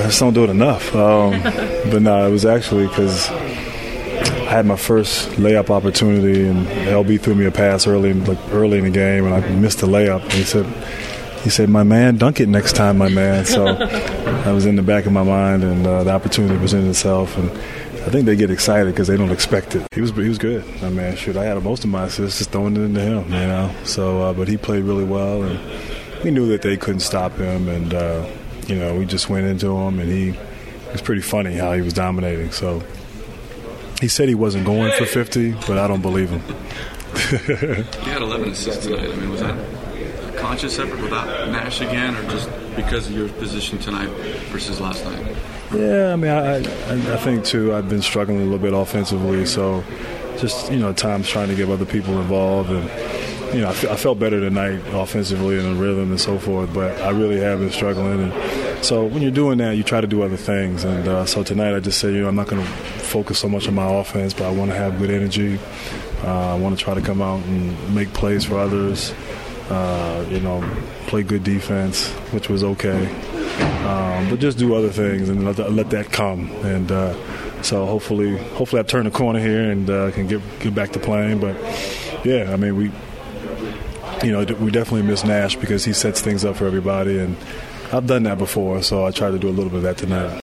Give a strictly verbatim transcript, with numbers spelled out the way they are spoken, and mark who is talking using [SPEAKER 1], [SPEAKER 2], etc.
[SPEAKER 1] just don't do it enough. Um, but no, it was actually because I had my first layup opportunity, and L B threw me a pass early, like early in the game, and I missed the layup. And he said, "He said, my man, dunk it next time, my man." So that was in the back of my mind, and uh, the opportunity presented itself, and I think they get excited because they don't expect it. He was he was good. I mean, shoot, I had most of my assists just throwing it into him, you know. So, uh, but he played really well, and we knew that they couldn't stop him, and uh, you know, we just went into him, and he it was pretty funny how he was dominating. So he said he wasn't going for fifty, but I don't believe him.
[SPEAKER 2] You had eleven assists tonight. I mean, was that a conscious effort without Nash again, or just because of your position tonight versus last night?
[SPEAKER 1] Yeah, I mean, I, I, I think, too, I've been struggling a little bit offensively, so just, you know, times trying to get other people involved. And, you know, I, f- I felt better tonight offensively and the rhythm and so forth, but I really have been struggling. And so when you're doing that, you try to do other things. And uh, so tonight I just said, you know, I'm not going to focus so much on my offense, but I want to have good energy. Uh, I want to try to come out and make plays for others, uh, you know, play good defense, which was okay. Um, but just do other things and let that, let that come. And uh, so hopefully, hopefully I turn the corner here and uh, can get get back to playing. But yeah, I mean, we, you know, we definitely miss Nash because he sets things up for everybody, and I've done that before, so I try to do a little bit of that tonight.